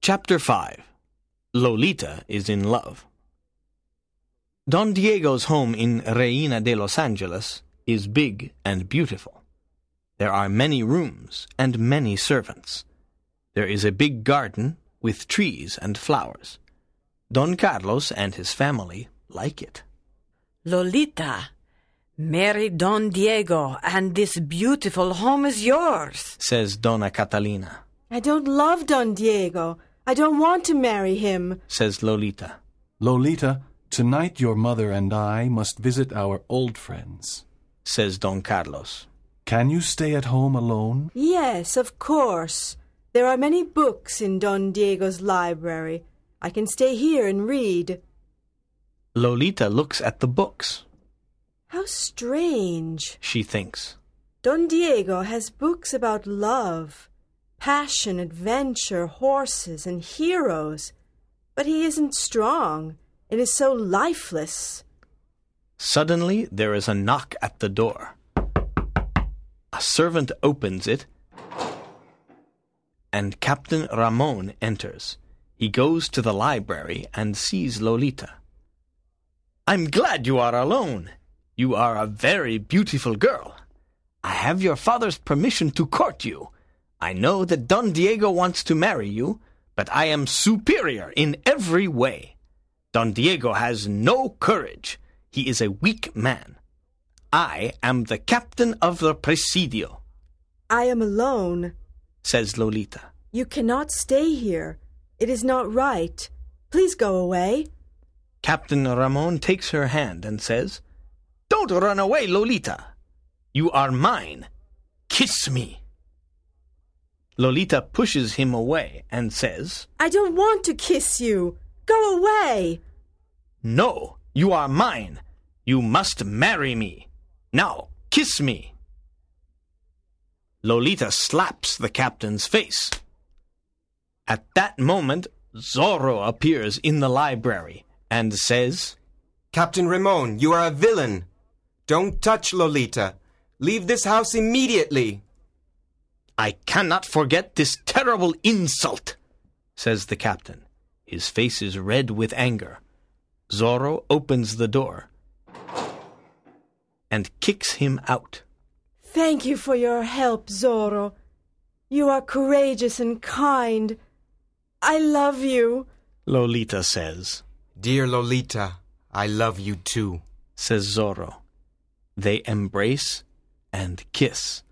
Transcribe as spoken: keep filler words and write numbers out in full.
Chapter five. Lolita is in love. Don Diego's home in Reina de Los Angeles is big and beautiful. There are many rooms and many servants. There is a big garden with trees and flowers. Don Carlos and his family like it. Lolita, marry Don Diego, and this beautiful home is yours, says Donna Catalina. I don't love Don Diego. I don't want to marry him, says Lolita. Lolita, tonight your mother and I must visit our old friends, says Don Carlos. Can you stay at home alone? Yes, of course. There are many books in Don Diego's library. I can stay here and read. Lolita looks at the books. How strange, she thinks. Don Diego has books about love, passion, adventure, horses, and heroes. But he isn't strong and is so lifeless. Suddenly there is a knock at the door. A servant opens it, and Captain Ramon enters. He goes to the library and sees Lolita. I'm glad you are alone. You are a very beautiful girl. I have your father's permission to court you. I know that Don Diego wants to marry you, but I am superior in every way. Don Diego has no courage. He is a weak man. I am the captain of the Presidio. I am alone, says Lolita. You cannot stay here. It is not right. Please go away. Captain Ramon takes her hand and says, Don't run away, Lolita. You are mine. Kiss me. Lolita pushes him away and says, I don't want to kiss you. Go away. No, you are mine. You must marry me. Now, kiss me. Lolita slaps the captain's face. At that moment, Zorro appears in the library and says, Captain Ramon, you are a villain. Don't touch Lolita. Leave this house immediately. I cannot forget this terrible insult, says the captain. His face is red with anger. Zorro opens the door and kicks him out. Thank you for your help, Zorro. You are courageous and kind. I love you, Lolita says. Dear Lolita, I love you too, says Zorro. They embrace and kiss.